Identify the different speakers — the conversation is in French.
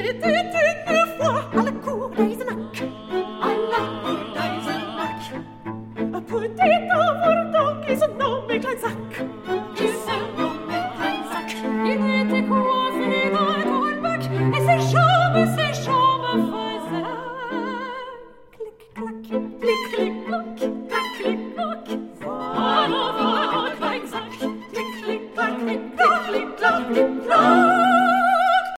Speaker 1: Il était une fois à la cour d'Eisenach, à la cour d'Eisenach, un petit avordon qui se nommait Klein Sack.